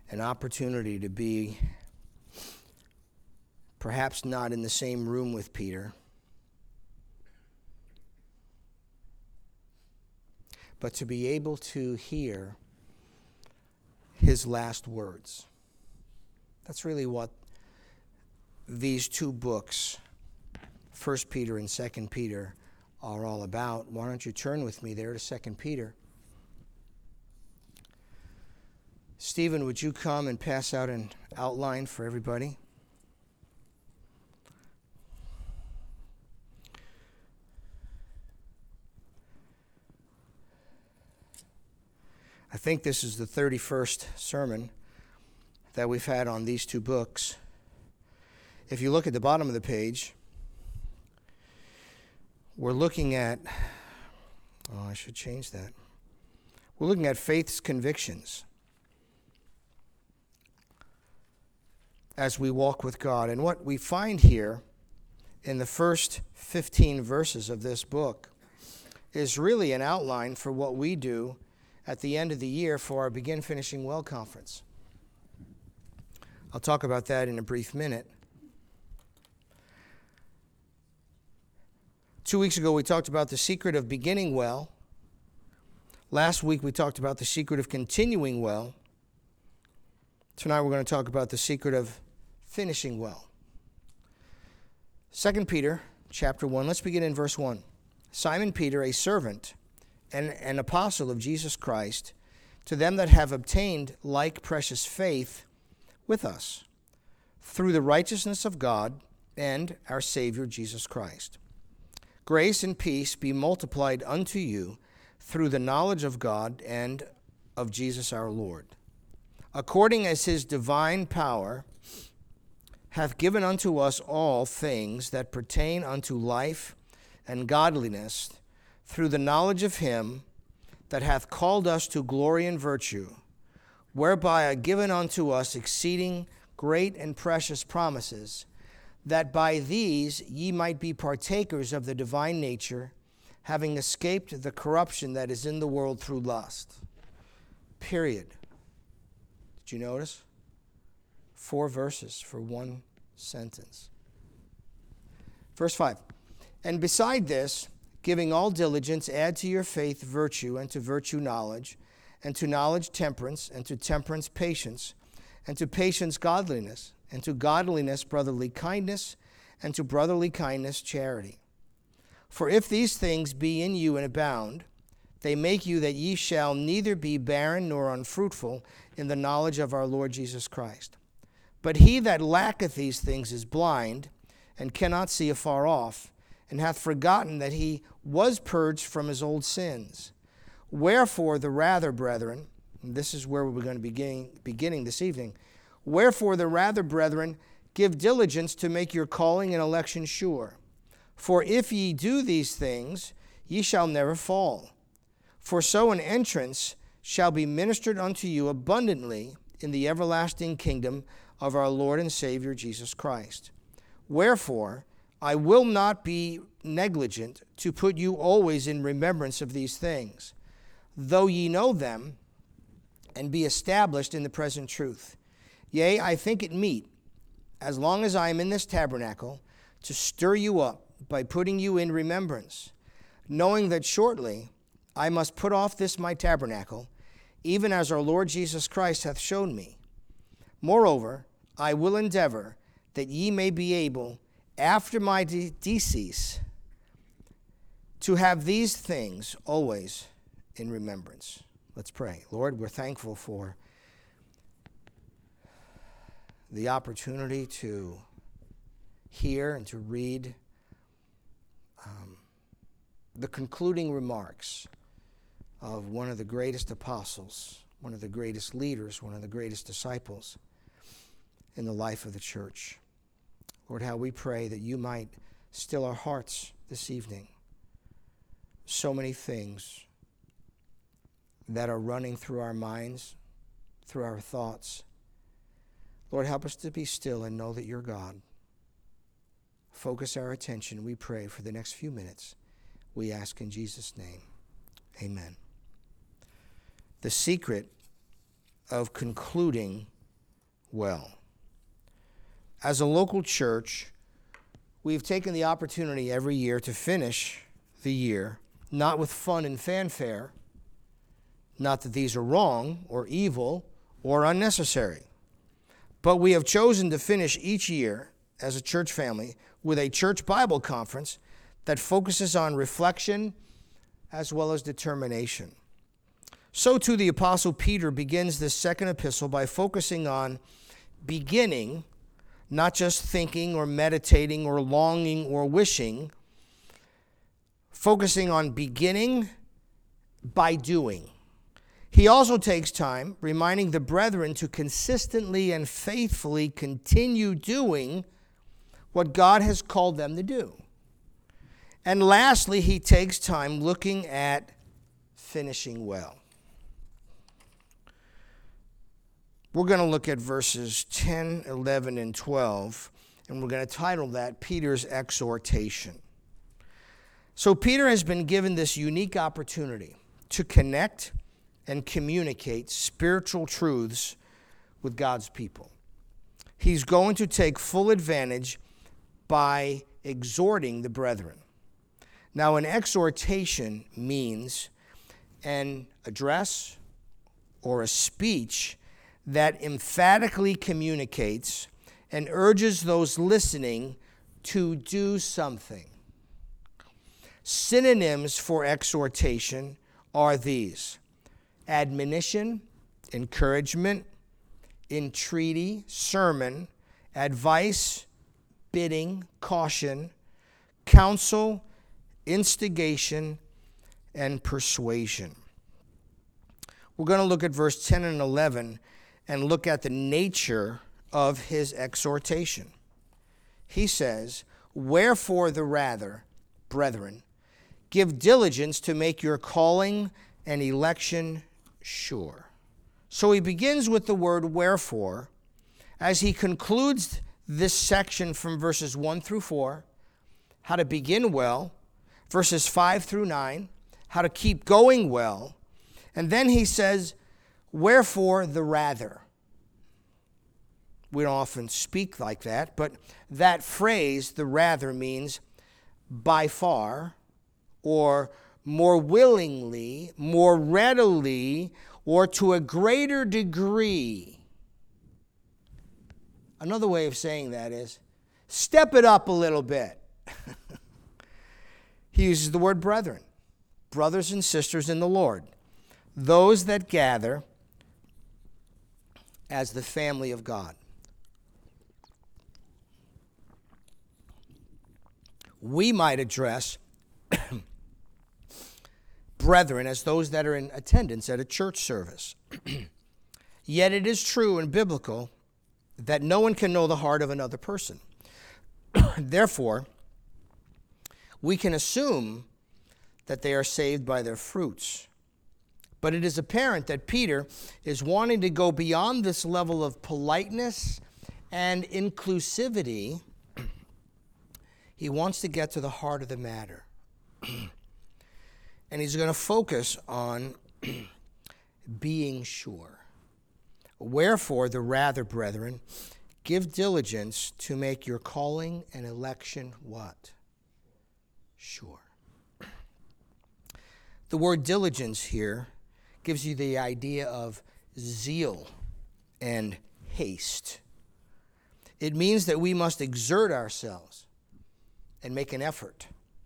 an opportunity to be perhaps not in the same room with Peter, but to be able to hear his last words. That's really what these two books, 1 Peter and 2 Peter, are all about. Why don't you turn with me there to 2 Peter? Stephen, would you come and pass out an outline for everybody? I think this is the 31st sermon that we've had on these two books. If you look at the bottom of the page, we're looking at, I should change that. We're looking at faith's convictions as we walk with God. And what we find here in the first 15 verses of this book is really an outline for what we do at the end of the year for our Begin Finishing Well conference. I'll talk about that in a brief minute. 2 weeks ago, we talked about the secret of beginning well. Last week, we talked about the secret of continuing well. Tonight, we're going to talk about the secret of finishing well. 2 Peter chapter 1, let's begin in verse 1. Simon Peter, a servant and an apostle of Jesus Christ, to them that have obtained like precious faith with us, through the righteousness of God and our Savior Jesus Christ. Grace and peace be multiplied unto you through the knowledge of God and of Jesus our Lord, according as his divine power hath given unto us all things that pertain unto life and godliness, through the knowledge of him that hath called us to glory and virtue, whereby are given unto us exceeding great and precious promises, that by these ye might be partakers of the divine nature, having escaped the corruption that is in the world through lust. Period. Did you notice? 4 verses for one sentence. Verse 5. And beside this, giving all diligence, add to your faith virtue, and to virtue knowledge, and to knowledge temperance, and to temperance patience, and to patience godliness, and to godliness brotherly kindness, and to brotherly kindness charity. For if these things be in you and abound, they make you that ye shall neither be barren nor unfruitful in the knowledge of our Lord Jesus Christ. But he that lacketh these things is blind, and cannot see afar off, and hath forgotten that he was purged from his old sins. Wherefore the rather, brethren, and this is where we're going to be beginning this evening, wherefore the rather, brethren, give diligence to make your calling and election sure. For if ye do these things, ye shall never fall. For so an entrance shall be ministered unto you abundantly in the everlasting kingdom of our Lord and Savior Jesus Christ. Wherefore, I will not be negligent to put you always in remembrance of these things, though ye know them, and be established in the present truth. Yea, I think it meet, as long as I am in this tabernacle, to stir you up by putting you in remembrance, knowing that shortly I must put off this my tabernacle, even as our Lord Jesus Christ hath shown me. Moreover, I will endeavor that ye may be able, after my decease, to have these things always in remembrance. Let's pray. Lord, we're thankful for the opportunity to hear and to read the concluding remarks of one of the greatest apostles, one of the greatest leaders, one of the greatest disciples in the life of the church. Lord, how we pray that you might still our hearts this evening. So many things that are running through our minds, through our thoughts. Lord, help us to be still and know that you're God. Focus our attention, we pray, for the next few minutes. We ask in Jesus' name. Amen. The secret of concluding well. As a local church, we've taken the opportunity every year to finish the year, not with fun and fanfare, not that these are wrong or evil or unnecessary, but we have chosen to finish each year as a church family with a church Bible conference that focuses on reflection as well as determination. So too the Apostle Peter begins this second epistle by focusing on beginning, not just thinking or meditating or longing or wishing, focusing on beginning by doing. He also takes time reminding the brethren to consistently and faithfully continue doing what God has called them to do. And lastly, he takes time looking at finishing well. We're going to look at verses 10, 11, and 12, and we're going to title that Peter's Exhortation. So Peter has been given this unique opportunity to connect and communicate spiritual truths with God's people. He's going to take full advantage by exhorting the brethren. Now, an exhortation means an address or a speech that emphatically communicates and urges those listening to do something. Synonyms for exhortation are these: admonition, encouragement, entreaty, sermon, advice, bidding, caution, counsel, instigation, and persuasion. We're going to look at verse 10 and 11 and look at the nature of his exhortation. He says, "Wherefore the rather, brethren, give diligence to make your calling and election sure." So he begins with the word wherefore as he concludes this section from verses 1 through 4, how to begin well, verses 5 through 9, how to keep going well, and then he says, wherefore the rather. We don't often speak like that, but that phrase, the rather, means by far, or more willingly, more readily, or to a greater degree. Another way of saying that is, step it up a little bit. He uses the word brethren, brothers and sisters in the Lord, those that gather as the family of God. We might address brethren as those that are in attendance at a church service. Yet it is true and biblical that no one can know the heart of another person. Therefore, we can assume that they are saved by their fruits. But it is apparent that Peter is wanting to go beyond this level of politeness and inclusivity. He wants to get to the heart of the matter. And he's going to focus on being sure. Wherefore, the rather, brethren, give diligence to make your calling and election what? Sure. The word diligence here gives you the idea of zeal and haste. It means that we must exert ourselves and make an effort.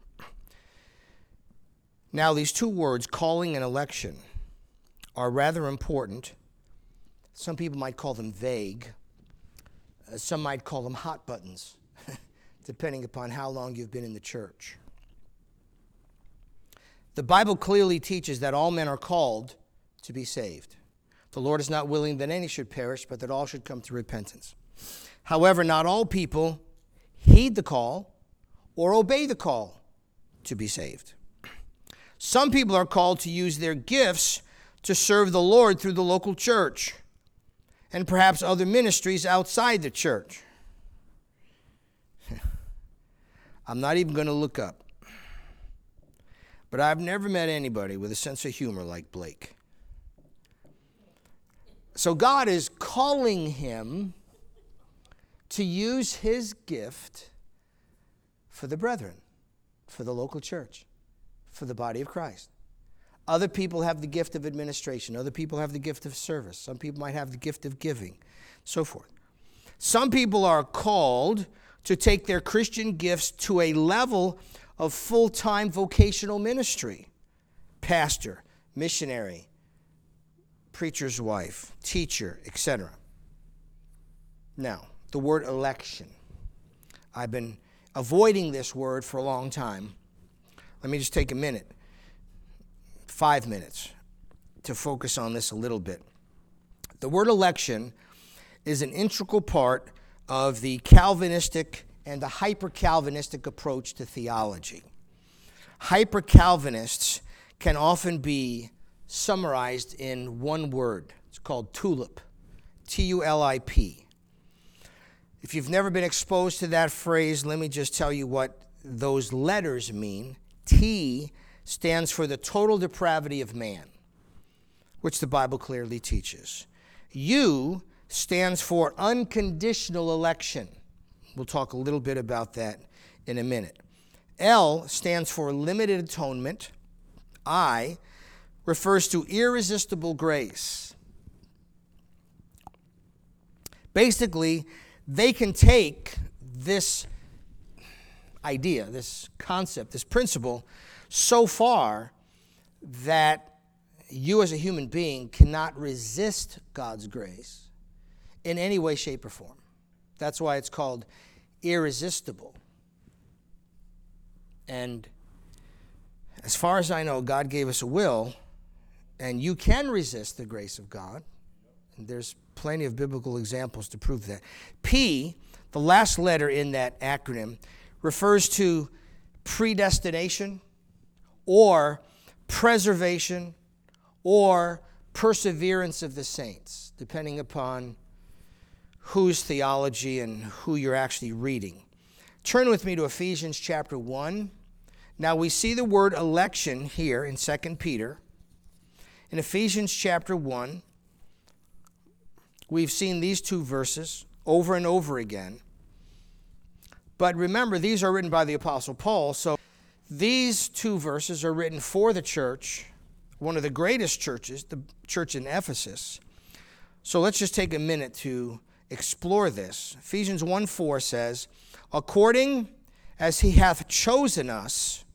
Now, these two words, calling and election, are rather important. Some people might call them vague. Some might call them hot buttons, depending upon how long you've been in the church. The Bible clearly teaches that all men are called to be saved. The Lord is not willing that any should perish, but that all should come to repentance. However, not all people heed the call or obey the call to be saved. Some people are called to use their gifts to serve the Lord through the local church and perhaps other ministries outside the church. I'm not even going to look up. But I've never met anybody with a sense of humor like Blake. So God is calling him to use his gift for the brethren, for the local church, for the body of Christ. Other people have the gift of administration. Other people have the gift of service. Some people might have the gift of giving, so forth. Some people are called to take their Christian gifts to a level of full-time vocational ministry. Pastor, missionary, preacher's wife, teacher, etc. Now, the word election. I've been avoiding this word for a long time. Let me just take a minute, 5 minutes, to focus on this a little bit. The word election is an integral part of the Calvinistic and the hyper-Calvinistic approach to theology. Hyper-Calvinists can often be summarized in one word. It's called tulip, T-U-L-I-P. If you've never been exposed to that phrase, let me just tell you what those letters mean. T stands for the total depravity of man, which the Bible clearly teaches. U stands for unconditional election. We'll talk a little bit about that in a minute. L stands for limited atonement. I refers to irresistible grace. Basically, they can take this idea, this concept, this principle so far that you as a human being cannot resist God's grace in any way, shape, or form. That's why it's called irresistible. And as far as I know, God gave us a will, and you can resist the grace of God. And there's plenty of biblical examples to prove that. P, the last letter in that acronym, refers to predestination or preservation or perseverance of the saints, depending upon whose theology and who you're actually reading. Turn with me to Ephesians chapter 1. Now we see the word election here in 2 Peter. In Ephesians chapter 1, we've seen these two verses over and over again. But remember, these are written by the Apostle Paul, so these two verses are written for the church, one of the greatest churches, the church in Ephesus. So let's just take a minute to explore this. Ephesians 1:4 says, according as he hath chosen us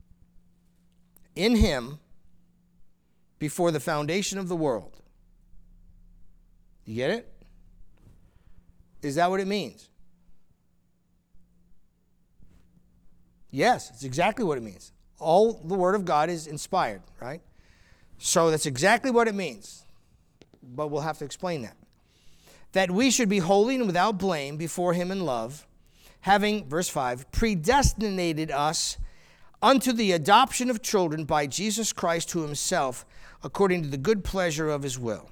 in him before the foundation of the world. You get it? Is that what it means? Yes, it's exactly what it means. All the Word of God is inspired, right? So that's exactly what it means. But we'll have to explain that. That we should be holy and without blame before him in love, having, verse 5, predestinated us unto the adoption of children by Jesus Christ to himself, according to the good pleasure of his will.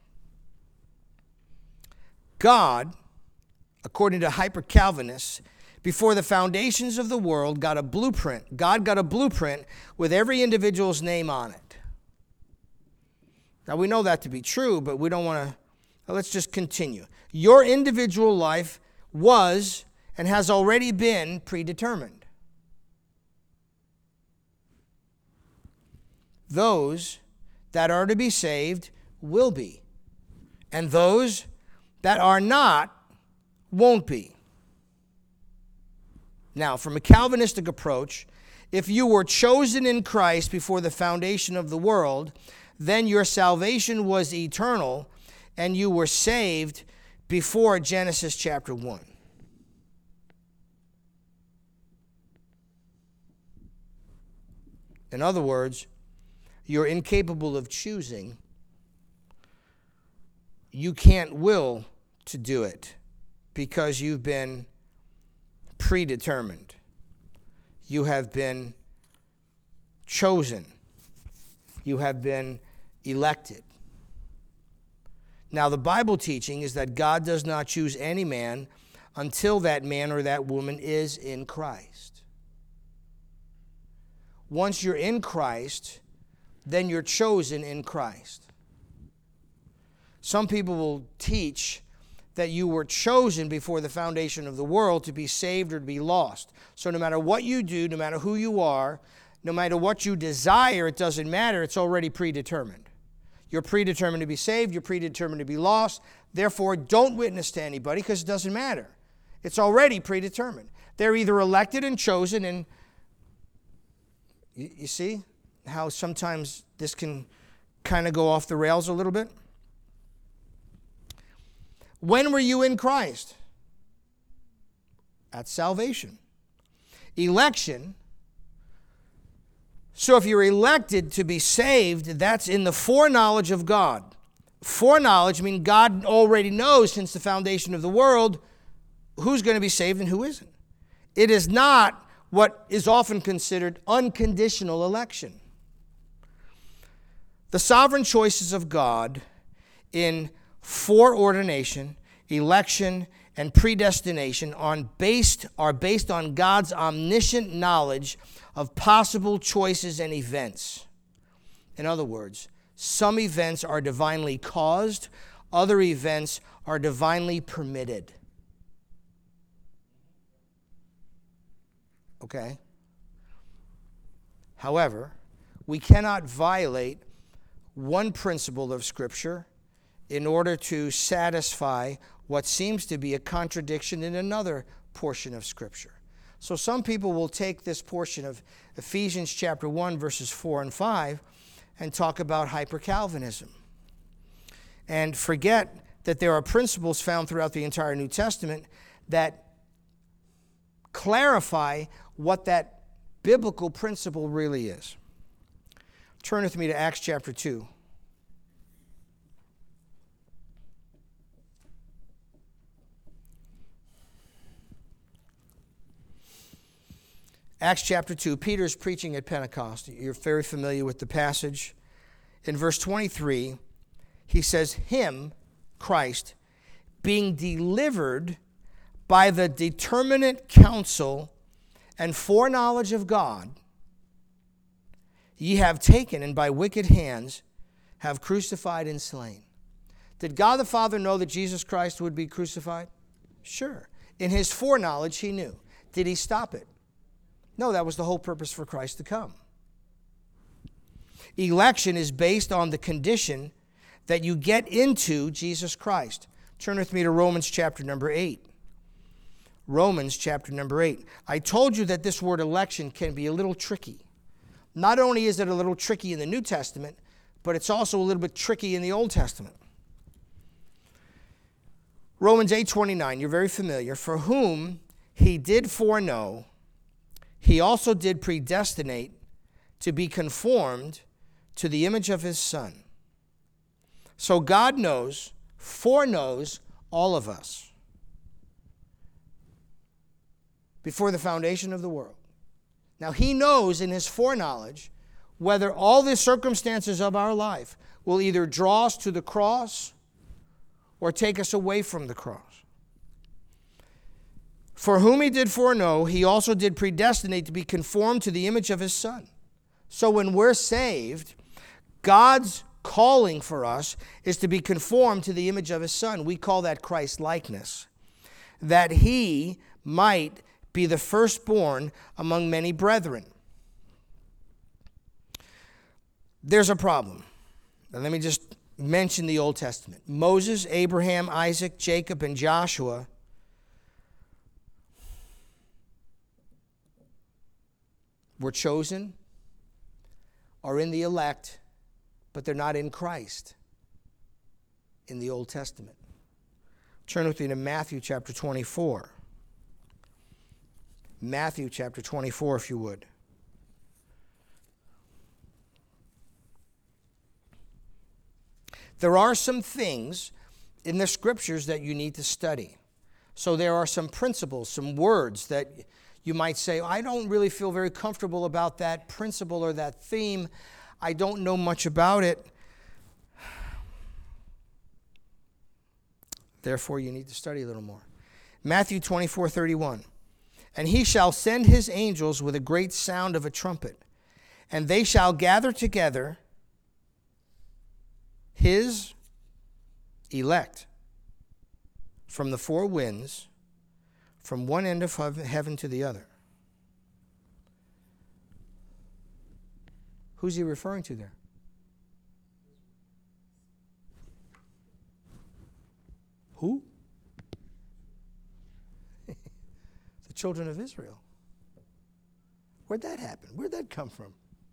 God, according to hyper-Calvinists, before the foundations of the world, got a blueprint. God got a blueprint with every individual's name on it. Now, we know that to be true, but we don't want to. Let's just continue. Your individual life was and has already been predetermined. Those that are to be saved will be, and those that are not won't be. Now, from a Calvinistic approach, if you were chosen in Christ before the foundation of the world, then your salvation was eternal, and you were saved before Genesis chapter 1. In other words, you're incapable of choosing. You can't will to do it because you've been predetermined. You have been chosen. You have been elected. Now, the Bible teaching is that God does not choose any man until that man or that woman is in Christ. Once you're in Christ, then you're chosen in Christ. Some people will teach that you were chosen before the foundation of the world to be saved or to be lost. So no matter what you do, no matter who you are, no matter what you desire, it doesn't matter. It's already predetermined. You're predetermined to be saved. You're predetermined to be lost. Therefore, don't witness to anybody because it doesn't matter. It's already predetermined. They're either elected and chosen, and you see how sometimes this can kind of go off the rails a little bit? When were you in Christ? At salvation. Election. So if you're elected to be saved, that's in the foreknowledge of God. Foreknowledge means God already knows since the foundation of the world who's going to be saved and who isn't. It is not what is often considered unconditional election. The sovereign choices of God in foreordination, election, and predestination are based on God's omniscient knowledge of possible choices and events. In other words, some events are divinely caused, other events are divinely permitted. Okay? However, we cannot violate one principle of Scripture in order to satisfy what seems to be a contradiction in another portion of Scripture. So some people will take this portion of Ephesians chapter 1, verses 4 and 5, and talk about hyper-Calvinism, and forget that there are principles found throughout the entire New Testament that clarify what that biblical principle really is. Turn with me to Acts chapter 2. Acts chapter 2, Peter's preaching at Pentecost. You're very familiar with the passage. In verse 23, he says, Him, Christ, being delivered by the determinate counsel and foreknowledge of God, ye have taken and by wicked hands have crucified and slain. Did God the Father know that Jesus Christ would be crucified? Sure. In his foreknowledge, he knew. Did he stop it? No, that was the whole purpose for Christ to come. Election is based on the condition that you get into Jesus Christ. Turn with me to Romans chapter number 8. Romans chapter number 8. I told you that this word election can be a little tricky. Not only is it a little tricky in the New Testament, but it's also a little bit tricky in the Old Testament. Romans 8:29, you're very familiar. For whom he did foreknow, he also did predestinate to be conformed to the image of his Son. So God foreknows all of us before the foundation of the world. Now, he knows in his foreknowledge whether all the circumstances of our life will either draw us to the cross or take us away from the cross. For whom he did foreknow, he also did predestinate to be conformed to the image of his Son. So when we're saved, God's calling for us is to be conformed to the image of his Son. We call that Christ-likeness. That he might be the firstborn among many brethren. There's a problem. Now, let me just mention the Old Testament. Moses, Abraham, Isaac, Jacob, and Joshua were chosen, are in the elect, but they're not in Christ in the Old Testament. Turn with me to Matthew chapter 24. Matthew chapter 24, if you would. There are some things in the Scriptures that you need to study. So there are some principles, some words that you might say, I don't really feel very comfortable about that principle or that theme. I don't know much about it. Therefore, you need to study a little more. Matthew 24:31. And he shall send his angels with a great sound of a trumpet, and they shall gather together his elect from the four winds, from one end of heaven to the other. Who's he referring to there? Who? The children of Israel. Where'd that happen? Where'd that come from?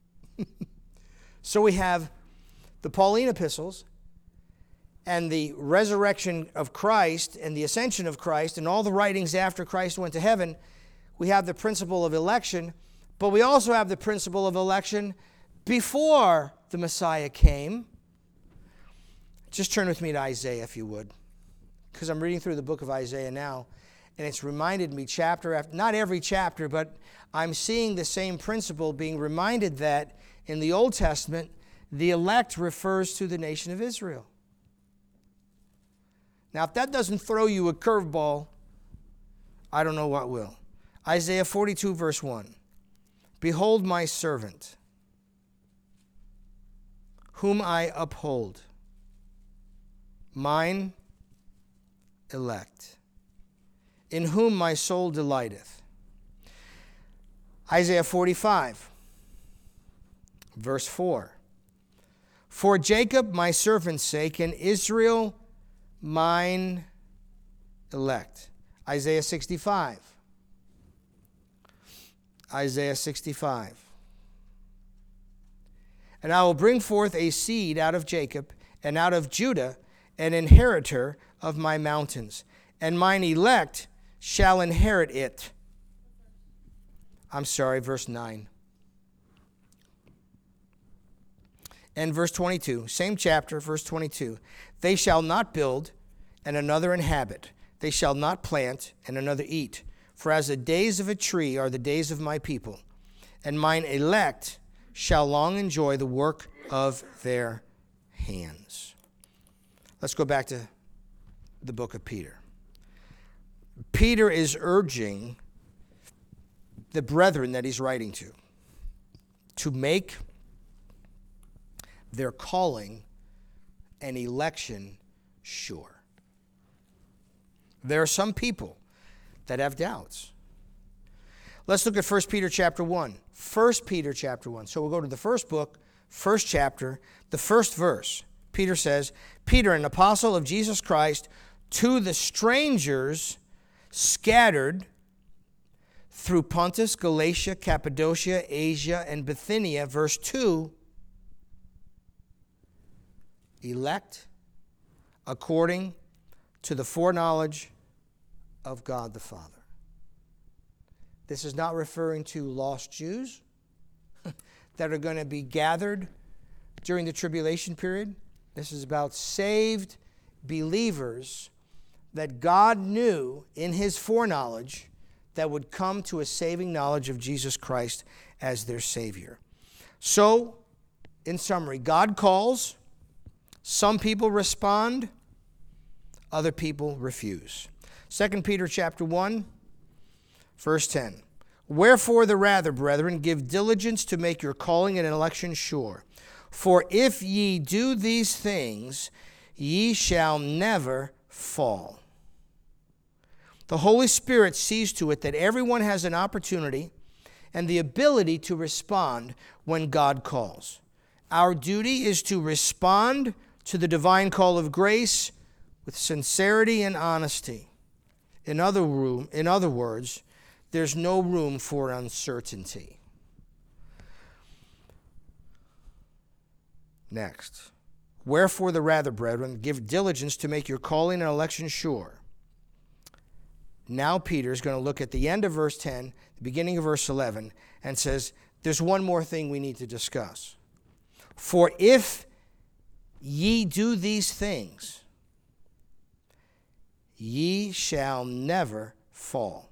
So we have the Pauline epistles and the resurrection of Christ and the ascension of Christ and all the writings after Christ went to heaven. We have the principle of election, but we also have the principle of election before the Messiah came. Just turn with me to Isaiah, if you would, because I'm reading through the book of Isaiah now, and it's reminded me chapter after, not every chapter, but I'm seeing the same principle, being reminded that in the Old Testament, the elect refers to the nation of Israel. Now, if that doesn't throw you a curveball, I don't know what will. Isaiah 42, verse 1. Behold my servant, whom I uphold, mine elect, in whom my soul delighteth. Isaiah 45, verse 4. For Jacob my servant's sake, and Israel mine elect. Isaiah 65. Isaiah 65. And I will bring forth a seed out of Jacob, and out of Judah, an inheritor of my mountains, and mine elect shall inherit it. I'm sorry, verse 9. And verse 22, same chapter, verse 22. They shall not build, and another inhabit. They shall not plant, and another eat. For as the days of a tree are the days of my people, and mine elect shall long enjoy the work of their hands. Let's go back to the book of Peter. Peter is urging the brethren that he's writing to make their calling and election sure. There are some people that have doubts. Let's look at 1 Peter chapter 1. 1 Peter chapter 1. So we'll go to the first book, first chapter, the first verse. Peter says, Peter, an apostle of Jesus Christ, to the strangers scattered through Pontus, Galatia, Cappadocia, Asia, and Bithynia. Verse 2, elect according to the foreknowledge of God the Father. This is not referring to lost Jews that are going to be gathered during the tribulation period. This is about saved believers that God knew in his foreknowledge that would come to a saving knowledge of Jesus Christ as their Savior. So, in summary, God calls, some people respond, other people refuse. 2 Peter chapter 1, verse 10. Wherefore the rather, brethren, give diligence to make your calling and election sure. For if ye do these things, ye shall never fall. The Holy Spirit sees to it that everyone has an opportunity and the ability to respond when God calls. Our duty is to respond to the divine call of grace with sincerity and honesty. In other words, there's no room for uncertainty. Next. Wherefore the rather, brethren, give diligence to make your calling and election sure. Now Peter is going to look at the end of verse 10, the beginning of verse 11, and says, there's one more thing we need to discuss. For if ye do these things, ye shall never fall.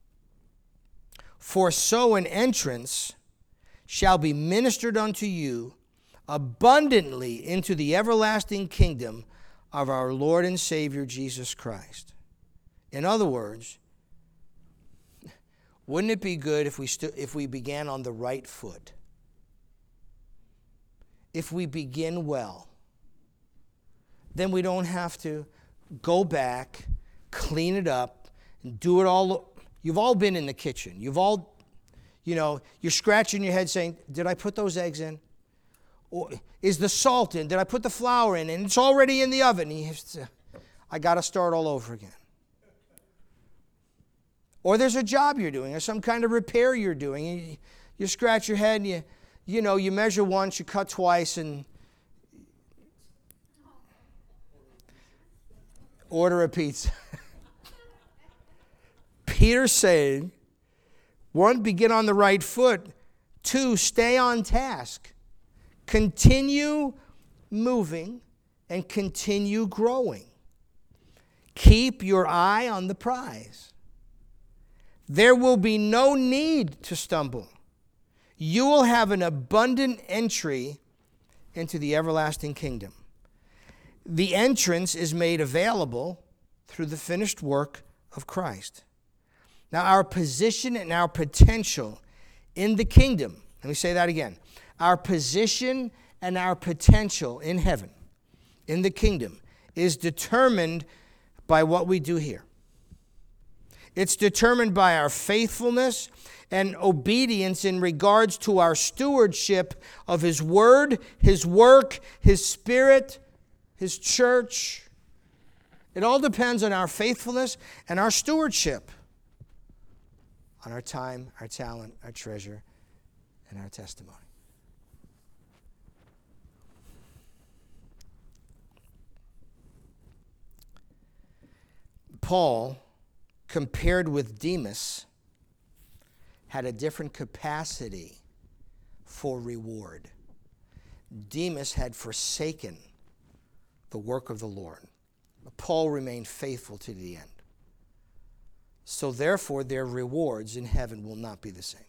For so an entrance shall be ministered unto you abundantly into the everlasting kingdom of our Lord and Savior Jesus Christ. In other words, wouldn't it be good if we began on the right foot? If we begin well, then we don't have to go back, clean it up, and do it all. You've all been in the kitchen. You've all, you're scratching your head saying, did I put those eggs in? Or is the salt in? Did I put the flour in? And it's already in the oven. I got to start all over again. Or there's a job you're doing or some kind of repair you're doing. You scratch your head and you measure once, you cut twice, and order a pizza. Peter's saying, 1, begin on the right foot. 2, stay on task. Continue moving and continue growing. Keep your eye on the prize. There will be no need to stumble. You will have an abundant entry into the everlasting kingdom. The entrance is made available through the finished work of Christ. Now, our position and our potential in the kingdom, let me say that again. Our position and our potential in heaven, in the kingdom, is determined by what we do here. It's determined by our faithfulness and obedience in regards to our stewardship of His Word, His work, His Spirit, His church. It all depends on our faithfulness and our stewardship, on our time, our talent, our treasure, and our testimony. Paul, compared with Demas, had a different capacity for reward. Demas had forsaken the work of the Lord. Paul remained faithful to the end. So therefore, their rewards in heaven will not be the same.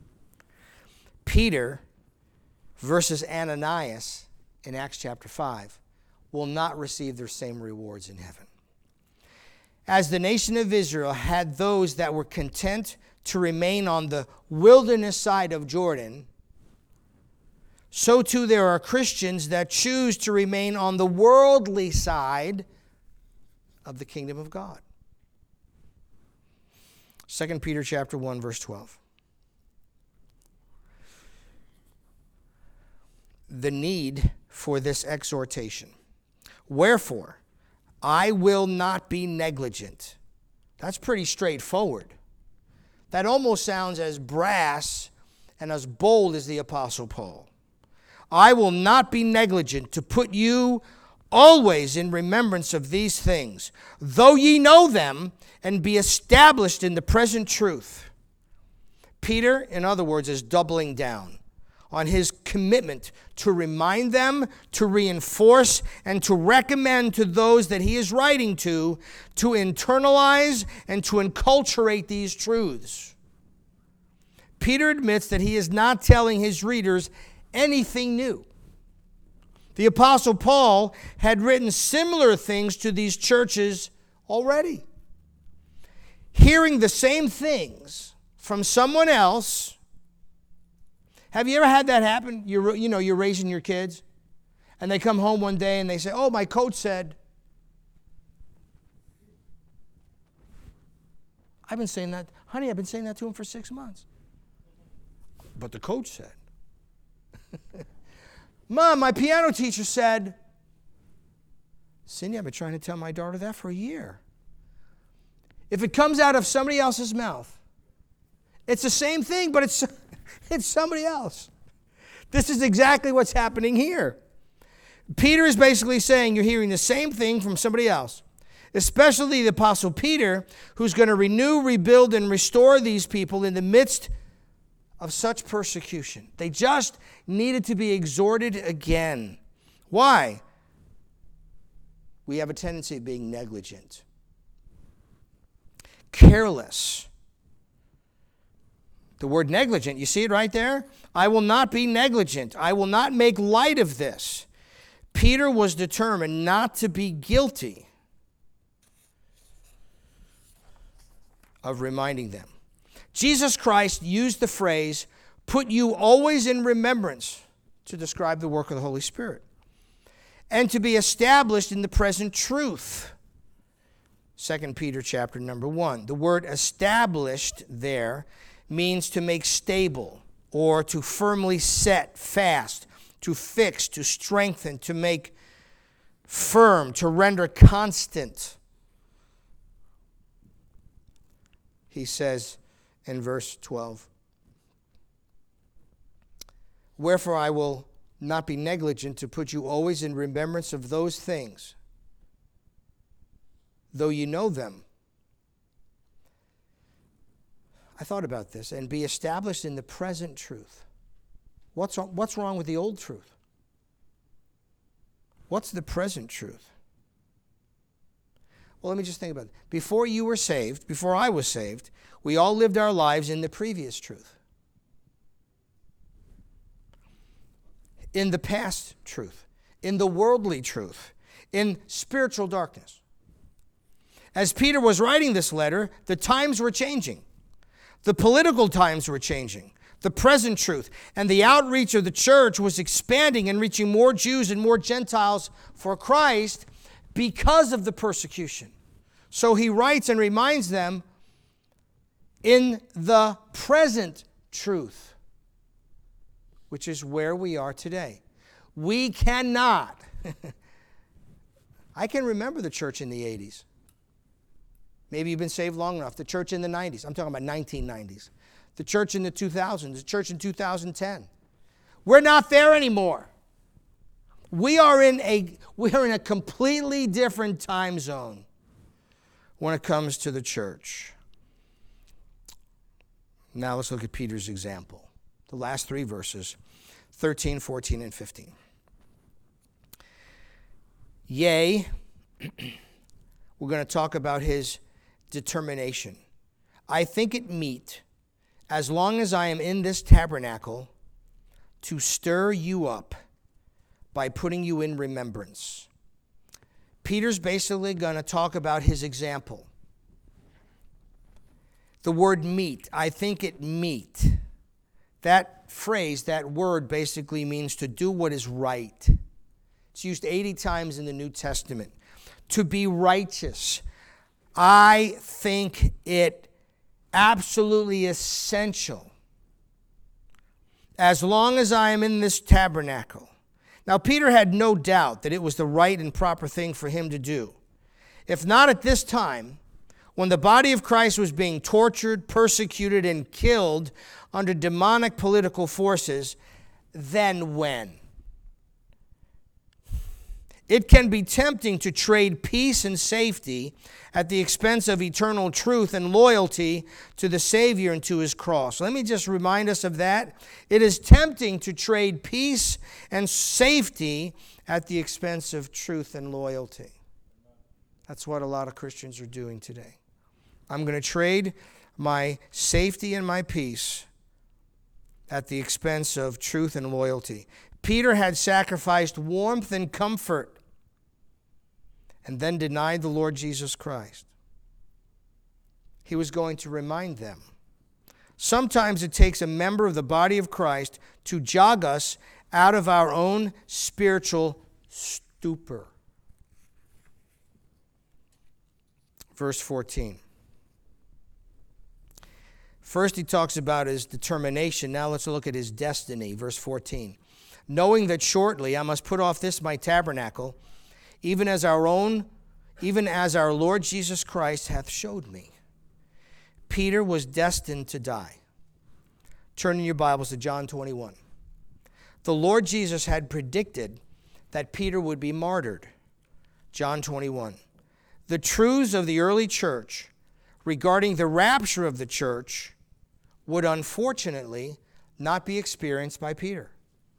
Peter versus Ananias in Acts chapter 5 will not receive their same rewards in heaven. As the nation of Israel had those that were content to remain on the wilderness side of Jordan, so too there are Christians that choose to remain on the worldly side of the kingdom of God. 2 Peter chapter 1, verse 12. The need for this exhortation. Wherefore, I will not be negligent. That's pretty straightforward. That almost sounds as brass and as bold as the Apostle Paul. I will not be negligent to put you always in remembrance of these things, though ye know them, and be established in the present truth. Peter, in other words, is doubling down on his commitment to remind them, to reinforce, and to recommend to those that he is writing to internalize and to enculturate these truths. Peter admits that he is not telling his readers anything new. The Apostle Paul had written similar things to these churches already. Hearing the same things from someone else. Have you ever had that happen? You're raising your kids, and they come home one day and they say, "Oh, my coach said." I've been saying that, honey, I've been saying that to him for 6 months. But the coach said. Mom, my piano teacher said. Cindy, I've been trying to tell my daughter that for a year. If it comes out of somebody else's mouth, it's the same thing, but it's somebody else. This is exactly what's happening here. Peter is basically saying you're hearing the same thing from somebody else, especially the Apostle Peter, who's going to renew, rebuild, and restore these people in the midst of such persecution. They just needed to be exhorted again. Why? We have a tendency of being negligent, careless. The word negligent, you see it right there? I will not be negligent. I will not make light of this. Peter was determined not to be guilty of reminding them. Jesus Christ used the phrase, put you always in remembrance, to describe the work of the Holy Spirit. and to be established in the present truth. 2 Peter chapter number 1. The word established there means to make stable or to firmly set fast, to fix, to strengthen, to make firm, to render constant. He says in verse 12, "Wherefore I will not be negligent to put you always in remembrance of those things, though you know them." I thought about this. And be established in the present truth. What's wrong with the old truth? What's the present truth? Well, let me just think about it. Before you were saved, before I was saved, we all lived our lives in the previous truth. In the past truth. In the worldly truth. In spiritual darkness. As Peter was writing this letter, the times were changing. The political times were changing. The present truth. And the outreach of the church was expanding and reaching more Jews and more Gentiles for Christ because of the persecution. So he writes and reminds them in the present truth, which is where we are today. We cannot. I can remember the church in the 80s. Maybe you've been saved long enough. The church in the 90s. I'm talking about 1990s. The church in the 2000s. The church in 2010. We're not there anymore. We are in a completely different time zone when it comes to the church. Now let's look at Peter's example. The last three verses, 13, 14, and 15. Yea, we're going to talk about his determination. I think it meet, as long as I am in this tabernacle, to stir you up by putting you in remembrance. Peter's basically going to talk about his example. The word meet, I think it meet. That phrase, that word basically means to do what is right. It's used 80 times in the New Testament. To be righteous. I think it absolutely essential, as long as I am in this tabernacle. Now, Peter had no doubt that it was the right and proper thing for him to do. If not at this time, when the body of Christ was being tortured, persecuted, and killed under demonic political forces, then when? It can be tempting to trade peace and safety at the expense of eternal truth and loyalty to the Savior and to his cross. Let me just remind us of that. It is tempting to trade peace and safety at the expense of truth and loyalty. That's what a lot of Christians are doing today. I'm going to trade my safety and my peace at the expense of truth and loyalty. Peter had sacrificed warmth and comfort and then denied the Lord Jesus Christ. He was going to remind them. Sometimes it takes a member of the body of Christ to jog us out of our own spiritual stupor. Verse 14. First he talks about his determination. Now let's look at his destiny. Verse 14. Knowing that shortly I must put off this my tabernacle, even as our Lord Jesus Christ hath showed me. Peter was destined to die. Turn in your Bibles to John 21. The Lord Jesus had predicted that Peter would be martyred. John 21. The truths of the early church regarding the rapture of the church would unfortunately not be experienced by Peter.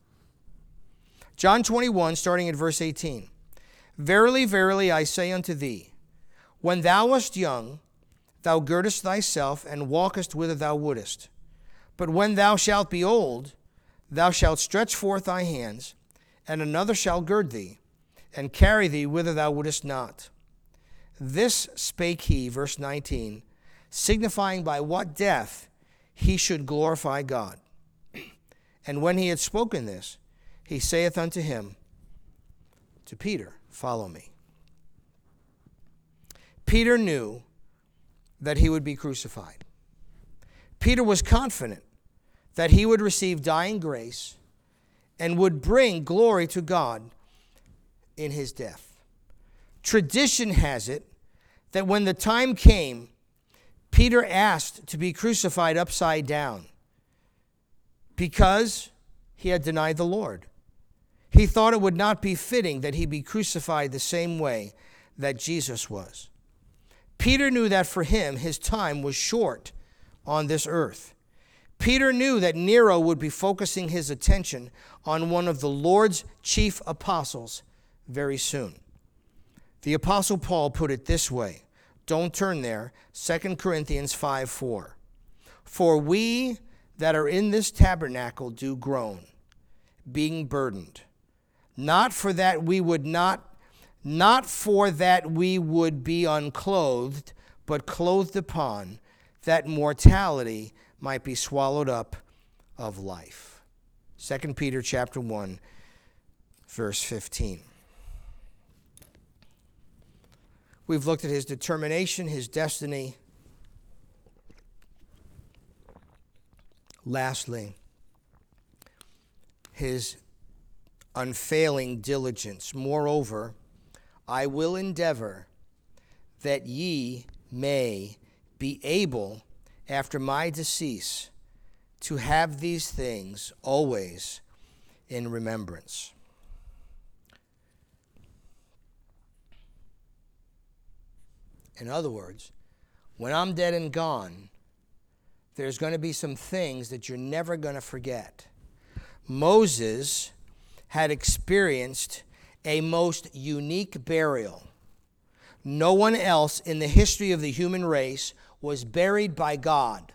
John 21, starting at verse 18. Verily, verily, I say unto thee, when thou wast young, thou girdest thyself and walkest whither thou wouldest. But when thou shalt be old, thou shalt stretch forth thy hands, and another shall gird thee, and carry thee whither thou wouldest not. This spake he, verse 19, signifying by what death he should glorify God. And when he had spoken this, he saith unto him, to Peter, "Follow me." Peter knew that he would be crucified. Peter was confident that he would receive dying grace and would bring glory to God in his death. Tradition has it that when the time came, Peter asked to be crucified upside down because he had denied the Lord. He thought it would not be fitting that he be crucified the same way that Jesus was. Peter knew that for him, his time was short on this earth. Peter knew that Nero would be focusing his attention on one of the Lord's chief apostles very soon. The Apostle Paul put it this way. Don't turn there. 2 Corinthians 5:4. "For we that are in this tabernacle do groan, being burdened, not for that we would be unclothed, but clothed upon, that mortality might be swallowed up of life." 2 Peter chapter 1, verse 15. We've looked at his determination, his destiny. Lastly, his unfailing diligence. "Moreover, I will endeavor that ye may be able, after my decease, to have these things always in remembrance." In other words, when I'm dead and gone, there's going to be some things that you're never going to forget. Moses had experienced a most unique burial. No one else in the history of the human race was buried by God,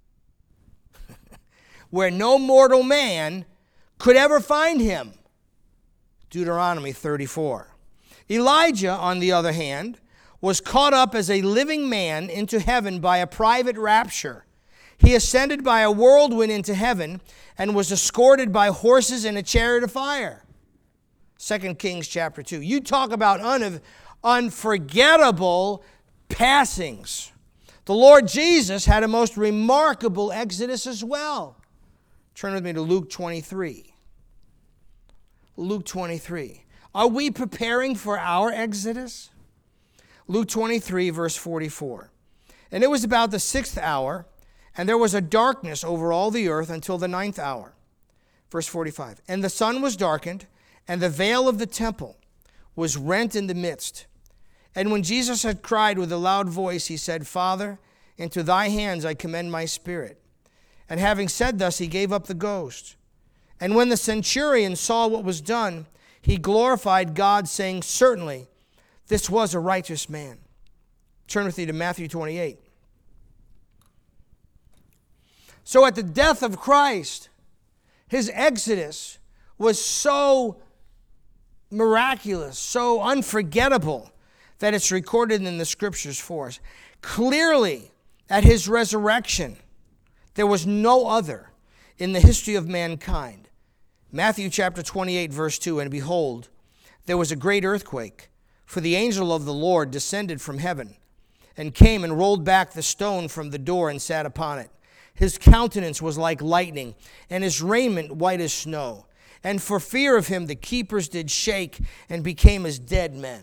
where no mortal man could ever find him. Deuteronomy 34. Elijah, on the other hand, was caught up as a living man into heaven by a private rapture. He ascended by a whirlwind into heaven and was escorted by horses in a chariot of fire. 2 Kings chapter 2. You talk about unforgettable passings. The Lord Jesus had a most remarkable exodus as well. Turn with me to Luke 23. Luke 23. Are we preparing for our exodus? Luke 23, verse 44. "And it was about the 6th hour, and there was a darkness over all the earth until the 9th hour." Verse 45. "And the sun was darkened, and the veil of the temple was rent in the midst. And when Jesus had cried with a loud voice, he said, Father, into thy hands I commend my spirit. And having said thus, he gave up the ghost. And when the centurion saw what was done, he glorified God, saying, Certainly, this was a righteous man." Turn with me to Matthew 28. So at the death of Christ, his exodus was so miraculous, so unforgettable, that it's recorded in the scriptures for us. Clearly, at his resurrection, there was no other in the history of mankind. Matthew chapter 28, verse 2, "And behold, there was a great earthquake, for the angel of the Lord descended from heaven, and came and rolled back the stone from the door and sat upon it. His countenance was like lightning, and his raiment white as snow. And for fear of him the keepers did shake, and became as dead men."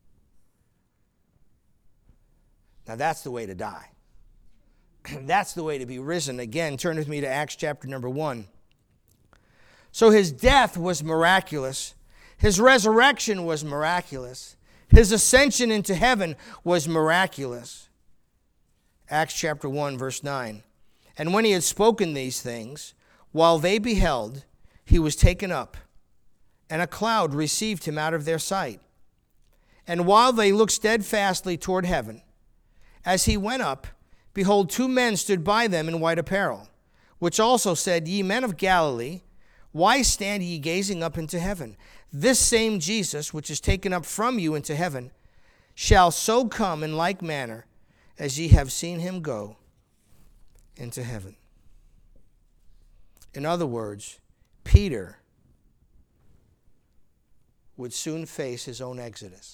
Now that's the way to die. That's the way to be risen again. Turn with me to Acts chapter number 1. So his death was miraculous. His resurrection was miraculous. His ascension into heaven was miraculous. Acts chapter 1, verse 9. "And when he had spoken these things, while they beheld, he was taken up, and a cloud received him out of their sight. And while they looked steadfastly toward heaven, as he went up, behold, 2 men stood by them in white apparel, which also said, Ye men of Galilee, why stand ye gazing up into heaven? This same Jesus, which is taken up from you into heaven, shall so come in like manner as ye have seen him go into heaven." In other words, Peter would soon face his own exodus.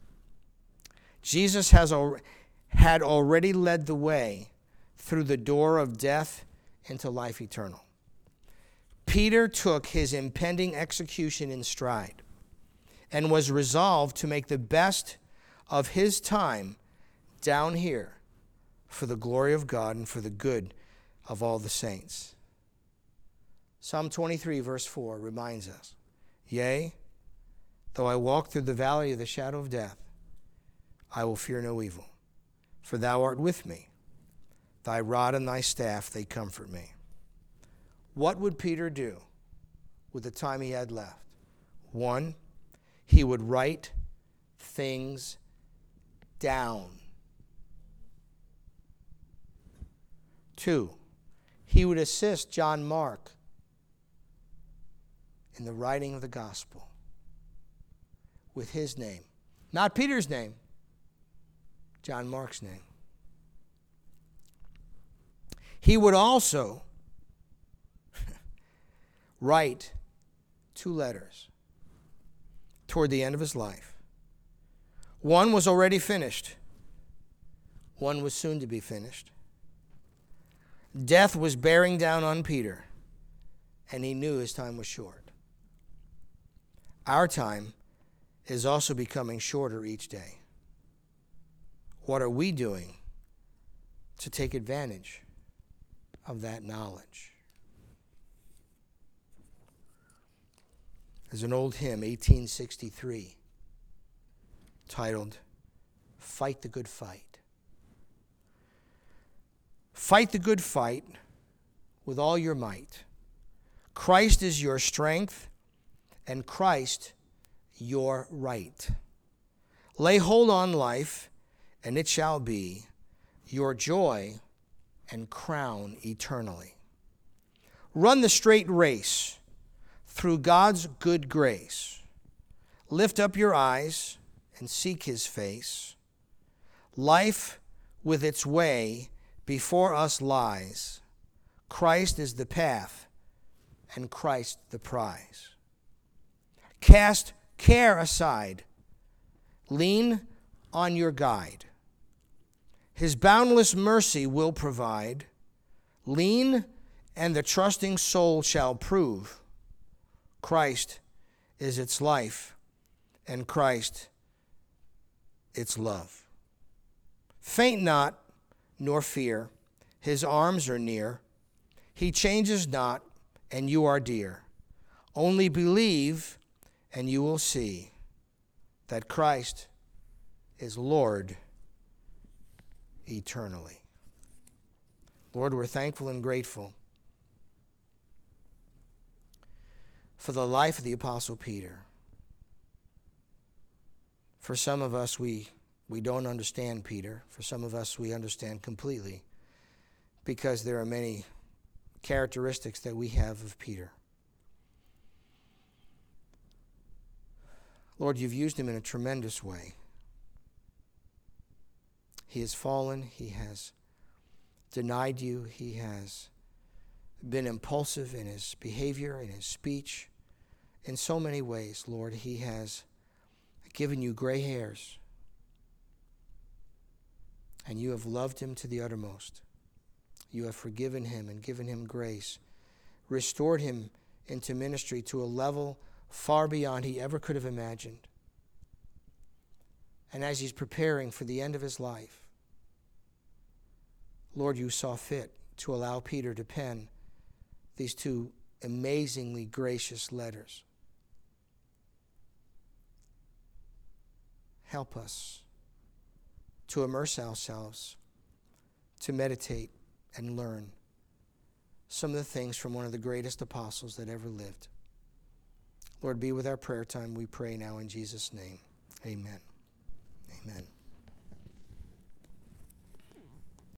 Jesus had already led the way through the door of death into life eternal. Peter took his impending execution in stride and was resolved to make the best of his time down here for the glory of God and for the good of all the saints. Psalm 23, verse 4 reminds us, "Yea, though I walk through the valley of the shadow of death, I will fear no evil, for thou art with me. Thy rod and thy staff, they comfort me." What would Peter do with the time he had left? 1, he would write things down. 2, he would assist John Mark in the writing of the gospel with his name. Not Peter's name, John Mark's name. He would also write 2 letters toward the end of his life. One was already finished. One was soon to be finished. Death was bearing down on Peter, and he knew his time was short. Our time is also becoming shorter each day. What are we doing to take advantage of that knowledge? There's an old hymn, 1863, titled, "Fight the Good Fight." Fight the good fight with all your might. Christ is your strength, and Christ your right. Lay hold on life, and it shall be your joy and crown eternally. Run the straight race through God's good grace. Lift up your eyes and seek his face. Life with its way before us lies. Christ is the path, and Christ the prize. Cast care aside. Lean on your guide. His boundless mercy will provide. Lean, and the trusting soul shall prove Christ is its life, and Christ its love. Faint not, nor fear. His arms are near. He changes not, and you are dear. Only believe, and you will see that Christ is Lord eternally. Lord, we're thankful and grateful for the life of the Apostle Peter. For some of us, we don't understand Peter. For some of us, we understand completely, because there are many characteristics that we have of Peter. Lord, you've used him in a tremendous way. He has fallen. He has denied you. He has been impulsive in his behavior, in his speech. In so many ways, Lord, he has given you gray hairs. And you have loved him to the uttermost. You have forgiven him and given him grace, restored him into ministry to a level far beyond he ever could have imagined. And as he's preparing for the end of his life, Lord, you saw fit to allow Peter to pen these 2 amazingly gracious letters. Help us to immerse ourselves, to meditate and learn some of the things from one of the greatest apostles that ever lived. Lord, be with our prayer time, we pray now in Jesus' name. Amen. Amen.